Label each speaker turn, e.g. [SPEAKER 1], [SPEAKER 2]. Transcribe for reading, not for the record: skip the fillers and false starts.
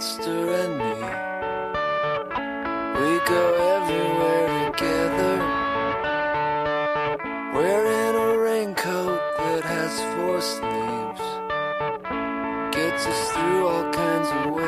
[SPEAKER 1] monster and me. We go everywhere together, wearing a raincoat that has 4 sleeves. Gets us through all kinds of weather.